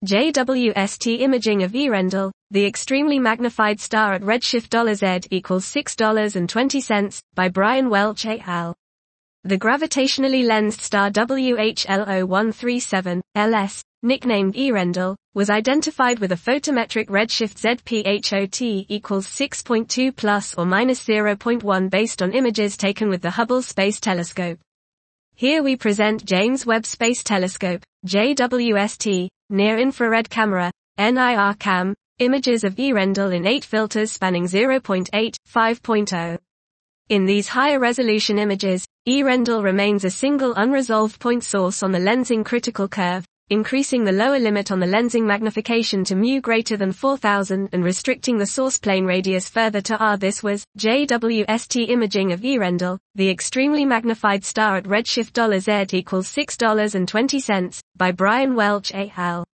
JWST imaging of Earendel, the extremely magnified star at redshift $Z equals $6.20, by Brian Welch et al. The gravitationally lensed star WHL0137, LS, nicknamed Earendel, was identified with a photometric redshift ZPHOT equals 6.2 plus or minus 0.1 based on images taken with the Hubble Space Telescope. Here we present James Webb Space Telescope, JWST, near-infrared camera, NIRCam, images of Earendel in 8 filters spanning 0.8, 5.0. In these higher resolution images, Earendel remains a single unresolved point source on the lensing critical curve, increasing the lower limit on the lensing magnification to mu greater than 4000 and restricting the source plane radius further to r. This was JWST imaging of Earendel, the extremely magnified star at redshift $Z equals $6.20, by Brian Welch et al.